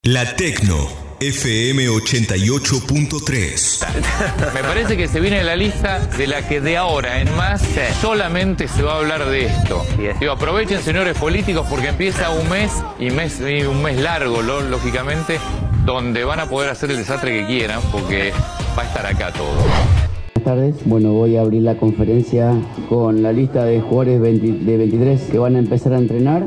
La Tecno FM 88.3. Me parece que se viene la lista de la que de ahora en más solamente se va a hablar de esto. Digo, aprovechen, señores políticos, porque empieza un mes y un mes largo, lógicamente, donde van a poder hacer el desastre que quieran, porque va a estar acá todo. Buenas tardes. Bueno, voy a abrir la conferencia con la lista de jugadores de 23 que van a empezar a entrenar.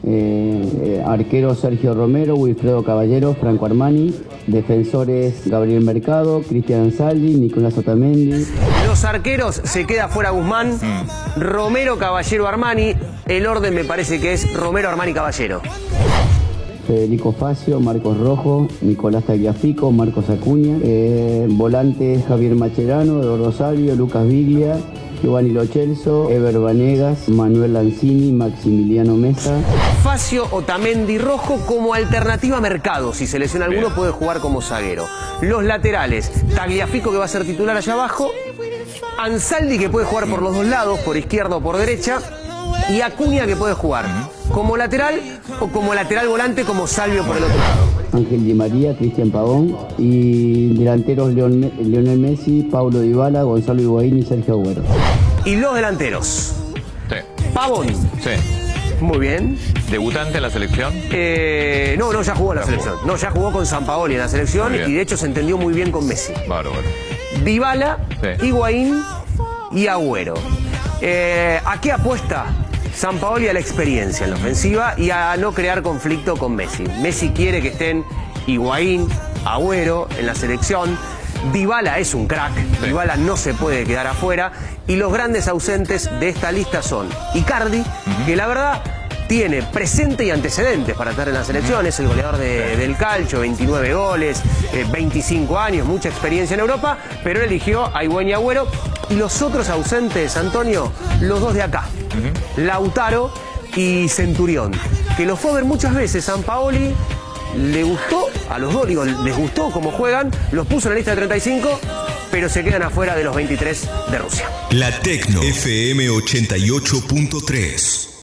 Arquero Sergio Romero, Wilfredo Caballero, Franco Armani. Defensores Gabriel Mercado, Cristian Ansaldi, Nicolás Otamendi. Los arqueros se queda fuera Guzmán, Romero, Caballero, Armani. El orden me parece que es Romero, Armani, Caballero. Federico Facio, Marcos Rojo, Nicolás Tagliafico, Marcos Acuña. Volantes Javier Macherano, Eduardo Salvio, Lucas Viglia, Giovanni Lo Celso, Ever Vanegas, Manuel Lanzini, Maximiliano Mesa. Facio, Otamendi, Rojo como alternativa a Mercado. Si se lesiona alguno puede jugar como zaguero. Los laterales, Tagliafico, que va a ser titular allá abajo, Ansaldi, que puede jugar por los dos lados, por izquierda o por derecha, y Acuña, que puede jugar como lateral o como lateral volante, como Salvio por el otro lado. Ángel Di María, Cristian Pavón, y delanteros Lionel Messi, Paulo Dybala, Gonzalo Higuaín y Sergio Agüero. Y los delanteros. Sí. Pavón. Sí. Muy bien. ¿Debutante en la selección? No, ya jugó en la selección. No, ya jugó con Sampaoli en la selección y de hecho se entendió muy bien con Messi. Bárbaro. Dybala, Sí. Higuaín y Agüero. ¿A qué apuesta Sampaoli? A la experiencia en la ofensiva y a no crear conflicto con Messi. Messi quiere que estén Higuaín, Agüero en la selección. Dybala es un crack, sí. Dybala no se puede quedar afuera. Y los grandes ausentes de esta lista son Icardi, que la verdad tiene presente y antecedentes para estar en la selección. Es el goleador del Calcio, 29 goles, 25 años, mucha experiencia en Europa, pero él eligió a Higuaín y Agüero. Y los otros ausentes, Antonio, los dos de acá, Lautaro y Centurión, que los fue a ver muchas veces. Sampaoli le gustó, a los dos, digo, les gustó cómo juegan, los puso en la lista de 35, pero se quedan afuera de los 23 de Rusia. La Tecno FM 88.3.